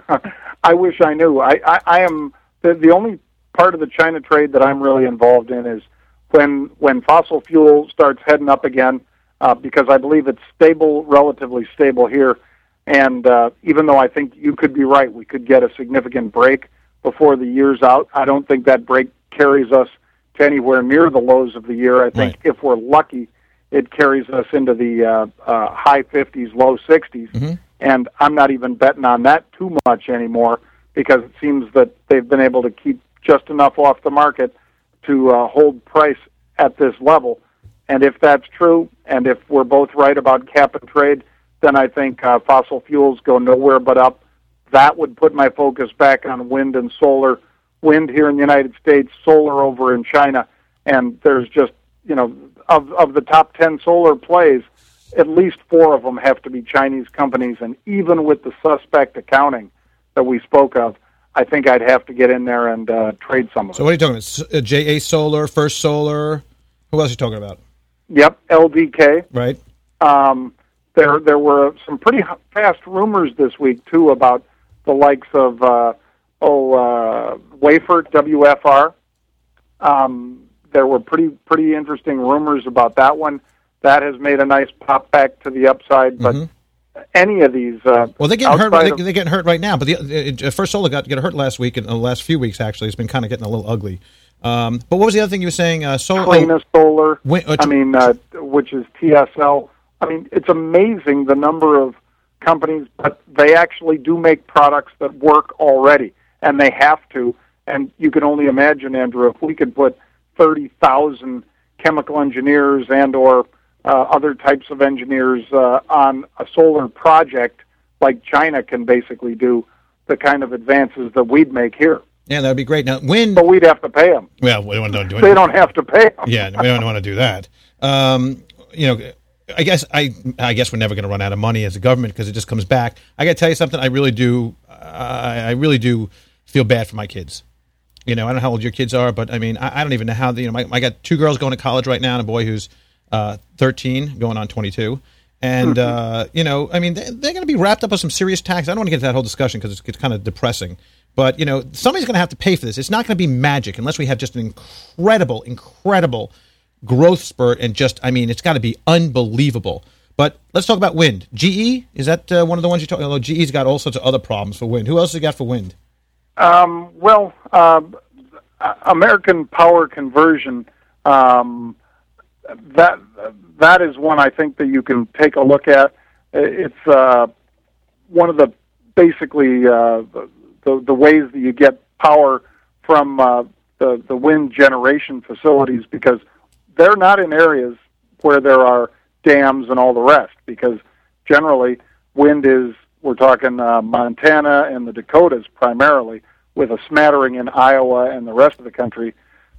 Speaker 1: I wish I knew. I, I, I am the, the only part of the China trade that I'm really involved in is when when fossil fuel starts heading up again, uh, because I believe it's stable, relatively stable here. And uh, even though I think you could be right, we could get a significant break before the year's out. I don't think that break carries us to anywhere near the lows of the year. I think
Speaker 4: right.
Speaker 1: if we're lucky, it carries us into the uh, uh, high fifties, low sixties. Mm-hmm. And I'm not even betting on that too much anymore because it seems that they've been able to keep just enough off the market to uh, hold price at this level. And if that's true, and if we're both right about cap and trade, then I think uh, fossil fuels go nowhere but up. That would put my focus back on wind and solar. Wind here in the United States, solar over in China, and there's just, you know, of of the top ten solar plays, at least four of them have to be Chinese companies, and even with the suspect accounting that we spoke of, I think I'd have to get in there and uh, trade some of it.
Speaker 4: So what are you talking about? Uh, J A Solar, First Solar, who else are you talking about?
Speaker 1: Yep, L D K.
Speaker 4: Right.
Speaker 1: Um, there, there were some pretty fast rumors this week, too, about the likes of... Uh, Oh, uh, Wafer, W F R. Um, there were pretty pretty interesting rumors about that one. That has made a nice pop back to the upside. But mm-hmm. any of these, uh,
Speaker 4: well, they're getting hurt.
Speaker 1: Of,
Speaker 4: they're getting hurt right now. But the uh, First Solar got get hurt last week, and the last few weeks actually, it's been kind of getting a little ugly. Um, but what was the other thing you were saying? Uh, solar,
Speaker 1: Clean Solar.
Speaker 4: Win, uh,
Speaker 1: I mean, uh, which is T S L. I mean, it's amazing the number of companies, but they actually do make products that work already. And they have to, and you can only imagine, Andrew, if we could put thirty thousand chemical engineers and or uh, other types of engineers uh, on a solar project like China can basically do, the kind of advances that we'd make here.
Speaker 4: Yeah, that would be great. Now, wind...
Speaker 1: But we'd have to pay them.
Speaker 4: Well, we don't do it.
Speaker 1: They don't have to pay them.
Speaker 4: Yeah, we don't want to do that. Um, you know... I guess I I guess we're never going to run out of money as a government because it just comes back. I got to tell you something. I really do. I, I really do feel bad for my kids. You know, I don't know how old your kids are, but I mean, I, I don't even know how. You know, my, I got two girls going to college right now, and a boy who's uh, thirteen, going on twenty-two. And uh, you know, I mean, they, they're going to be wrapped up with some serious tax. I don't want to get into that whole discussion because it's, it's kind of depressing. But you know, somebody's going to have to pay for this. It's not going to be magic unless we have just an incredible, incredible growth spurt, and just, I mean, it's got to be unbelievable. But let's talk about wind. G E, is that uh, one of the ones you talk about? G E's got all sorts of other problems for wind. Who else has got for wind?
Speaker 1: Um, well, uh, American Power Conversion, um, that that is one I think that you can take a look at. It's uh, one of the, basically, uh, the, the ways that you get power from uh, the, the wind generation facilities, because they're not in areas where there are dams and all the rest, because generally wind is, we're talking uh, Montana and the Dakotas primarily, with a smattering in Iowa and the rest of the country.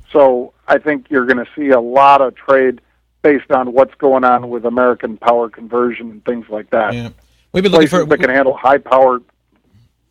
Speaker 1: So I think you're going to see a lot of trade based on what's going on with American Power Conversion and things like that.
Speaker 4: Yeah. We've been looking
Speaker 1: Places
Speaker 4: for
Speaker 1: that can handle high power.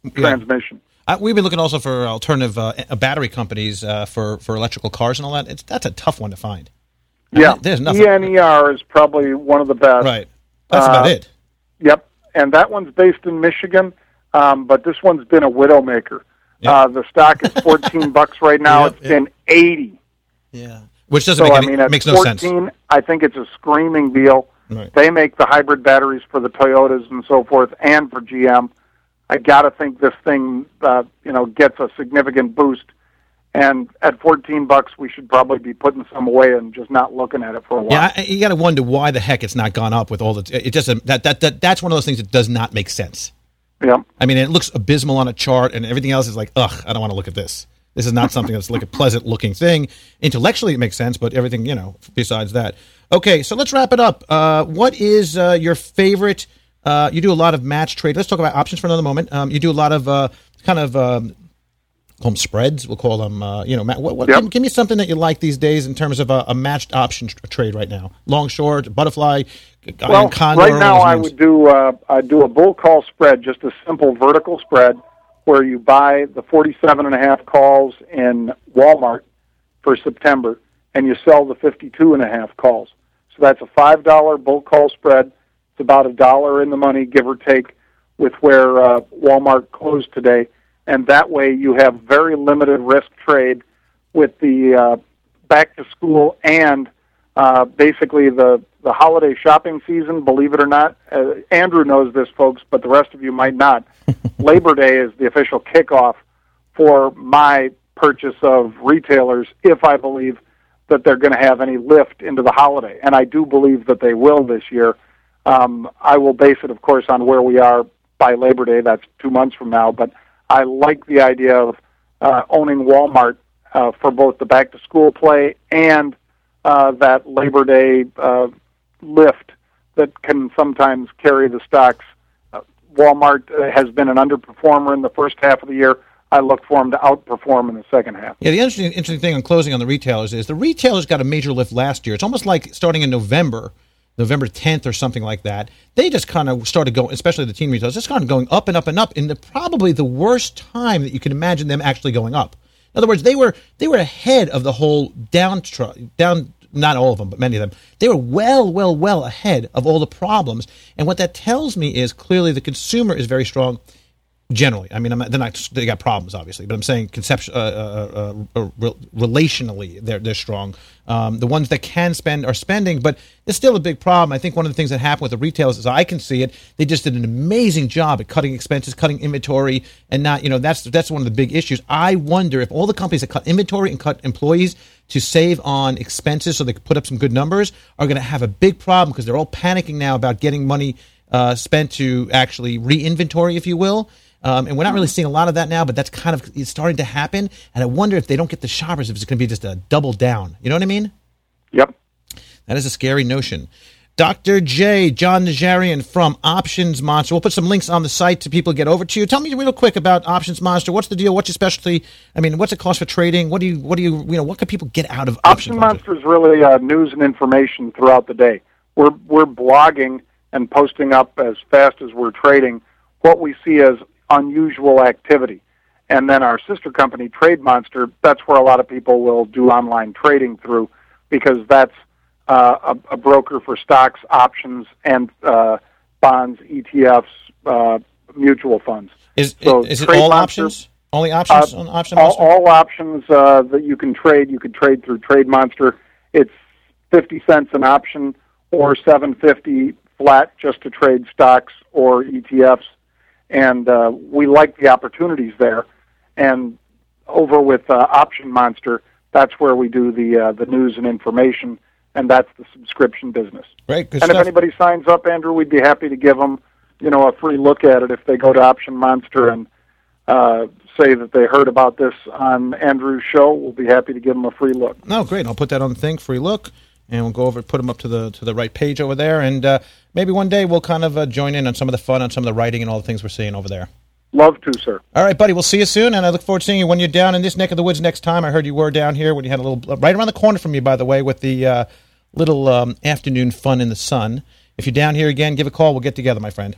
Speaker 1: transmission.
Speaker 4: Uh, we've been looking also for alternative uh, battery companies uh, for, for electrical cars and all that. It's, that's a tough one to find. I
Speaker 1: Yeah,
Speaker 4: mean, there's nothing.
Speaker 1: E N E R is probably one of the best.
Speaker 4: Right. That's about
Speaker 1: Uh,
Speaker 4: it.
Speaker 1: Yep, and that one's based in Michigan, um, but this one's been a widowmaker.
Speaker 4: Yep.
Speaker 1: Uh, the stock is fourteen bucks right now.
Speaker 4: Yep,
Speaker 1: It's
Speaker 4: yep.
Speaker 1: been eighty.
Speaker 4: Yeah. Which doesn't
Speaker 1: So
Speaker 4: make
Speaker 1: I
Speaker 4: any,
Speaker 1: mean, at
Speaker 4: makes no
Speaker 1: fourteen,
Speaker 4: sense.
Speaker 1: I think it's a screaming deal.
Speaker 4: Right.
Speaker 1: They make the hybrid batteries for the Toyotas and so forth, and for G M. I got to think this thing, uh, you know, gets a significant boost. And at fourteen bucks, we should probably be putting some away and just not looking at it for a while.
Speaker 4: Yeah, I, you got to wonder why the heck it's not gone up with all the. It just that, that that that's one of those things that does not make sense.
Speaker 1: Yeah.
Speaker 4: I mean, it looks abysmal on a chart, and everything else is like, ugh, I don't want to look at this. This is not something that's like a pleasant looking thing. Intellectually, it makes sense, but everything, you know, besides that. Okay, so let's wrap it up. Uh, what is uh, your favorite? Uh, you do a lot of match trade. Let's talk about options for another moment. Um, you do a lot of uh, kind of. Um, Call them spreads. We'll call them, uh, you know, ma- what, what,
Speaker 1: Yep.
Speaker 4: give, give me something that you like these days in terms of a, a matched option tr- trade right now. Long, short, butterfly,
Speaker 1: Well,
Speaker 4: iron condor.
Speaker 1: right
Speaker 4: all
Speaker 1: now
Speaker 4: those
Speaker 1: I
Speaker 4: names.
Speaker 1: would do uh, I'd do a bull call spread, just a simple vertical spread, where you buy the forty-seven and a half calls in Walmart for September, and you sell the fifty-two and a half calls. So that's a five dollar bull call spread. It's about a dollar in the money, give or take, with where uh, Walmart closed today. And that way you have very limited risk trade with the uh, back to school and uh, basically the, the holiday shopping season, believe it or not. Uh, Andrew knows this, folks, but the rest of you might not. Labor Day is the official kickoff for my purchase of retailers if I believe that they're going to have any lift into the holiday. And I do believe that they will this year. Um, I will base it, of course, on where we are by Labor Day. That's two months from now. But I like the idea of uh, owning Walmart uh, for both the back-to-school play and uh, that Labor Day uh, lift that can sometimes carry the stocks. Uh, Walmart uh, has been an underperformer in the first half of the year. I look for them to outperform in the second half.
Speaker 4: Yeah, the interesting, interesting thing on closing on the retailers is the retailers got a major lift last year. It's almost like starting in November, November tenth or something like that, they just kind of started going, especially the teen retailers, just kind of going up and up and up in the, probably the worst time that you can imagine them actually going up. In other words, they were they were ahead of the whole down, down not all of them, but many of them. They were well, well, well ahead of all the problems. And what that tells me is clearly the consumer is very strong. Generally, I mean, I'm not, they're not. They got problems, obviously, but I'm saying conceptual, uh, uh, uh, uh, re- relationally, they're they're strong. Um, the ones that can spend are spending, but there's still a big problem. I think one of the things that happened with the retailers, as I can see it, they just did an amazing job at cutting expenses, cutting inventory, and not, you know, that's that's one of the big issues. I wonder if all the companies that cut inventory and cut employees to save on expenses so they could put up some good numbers are going to have a big problem because they're all panicking now about getting money uh, spent to actually re-inventory, if you will. Um, and we're not really seeing a lot of that now, but that's kind of it's starting to happen. And I wonder if they don't get the shoppers, if it's going to be just a double down. You know what I mean?
Speaker 1: Yep.
Speaker 4: That is a scary notion. Doctor J, John Najarian from Options Monster. We'll put some links on the site to people to get over to you. Tell me real quick about Options Monster. What's the deal? What's your specialty? I mean, what's it cost for trading? What do you, what do you, you know, what can people get out of Options
Speaker 1: Option
Speaker 4: Monster?
Speaker 1: Monster is really uh, news and information throughout the day. We're we're blogging and posting up as fast as we're trading what we see as unusual activity. And then our sister company, Trade Monster, that's where a lot of people will do online trading through because that's uh, a, a broker for stocks, options, and uh, bonds, E T Fs, uh, mutual funds.
Speaker 4: Is,
Speaker 1: So
Speaker 4: is it
Speaker 1: Trade
Speaker 4: all
Speaker 1: Monster-
Speaker 4: options? Only options
Speaker 1: Uh,
Speaker 4: on Option
Speaker 1: all,
Speaker 4: Monster?
Speaker 1: all options uh, that you can trade, you could trade through Trade Monster. It's fifty cents an option or seven fifty flat just to trade stocks or E T Fs. And uh, we like the opportunities there. And over with uh, Option Monster, that's where we do the uh, the news and information, and that's the subscription business.
Speaker 4: Great, good
Speaker 1: and
Speaker 4: stuff.
Speaker 1: if anybody signs up, Andrew, we'd be happy to give them, you know, a free look at it if they go to Option Monster and uh, say that they heard about this on Andrew's show. We'll be happy to give them a free look.
Speaker 4: No, great. I'll put that on the thing, free look, and we'll go over, put them up to the to the right page over there, and uh, maybe one day we'll kind of uh, join in on some of the fun, on some of the writing and all the things we're seeing over there.
Speaker 1: Love to, sir.
Speaker 4: All right, buddy. We'll see you soon, and I look forward to seeing you when you're down in this neck of the woods next time. I heard you were down here when you had a little right around the corner from you, by the way, with the uh, little um, afternoon fun in the sun. If you're down here again, give a call. We'll get together, my friend.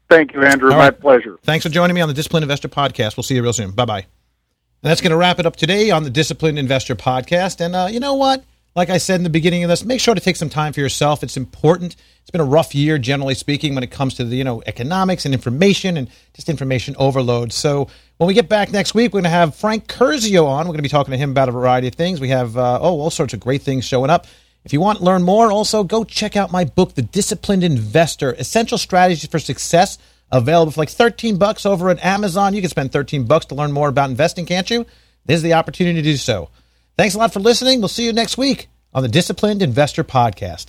Speaker 1: Thank you, Andrew.
Speaker 4: All
Speaker 1: My
Speaker 4: right.
Speaker 1: pleasure.
Speaker 4: Thanks for joining me on the Disciplined Investor Podcast. We'll see you real soon. Bye-bye. And that's going to wrap it up today on the Disciplined Investor Podcast. And uh, you know what? Like I said in the beginning of this, make sure to take some time for yourself. It's important. It's been a rough year, generally speaking, when it comes to the, you know, economics and information and just information overload. So when we get back next week, we're going to have Frank Curzio on. We're going to be talking to him about a variety of things. We have, uh, oh, all sorts of great things showing up. If you want to learn more, also go check out my book, The Disciplined Investor, Essential Strategies for Success, available for like thirteen bucks over at Amazon. You can spend thirteen bucks to learn more about investing, can't you? This is the opportunity to do so. Thanks a lot for listening. We'll see you next week on the Disciplined Investor Podcast.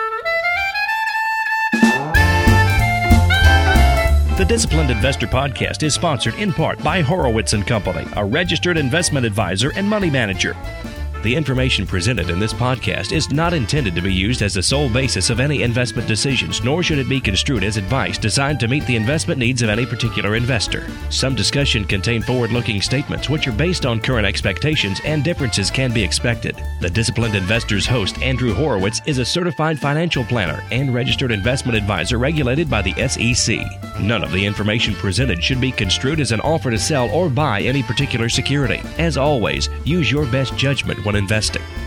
Speaker 2: The Disciplined Investor Podcast is sponsored in part by Horowitz and Company, a registered investment advisor and money manager. The information presented in this podcast is not intended to be used as the sole basis of any investment decisions, nor should it be construed as advice designed to meet the investment needs of any particular investor. Some discussion contain forward-looking statements which are based on current expectations, and differences can be expected. The Disciplined Investor's host, Andrew Horowitz, is a certified financial planner and registered investment advisor regulated by the S E C. None of the information presented should be construed as an offer to sell or buy any particular security. As always, use your best judgment when investing.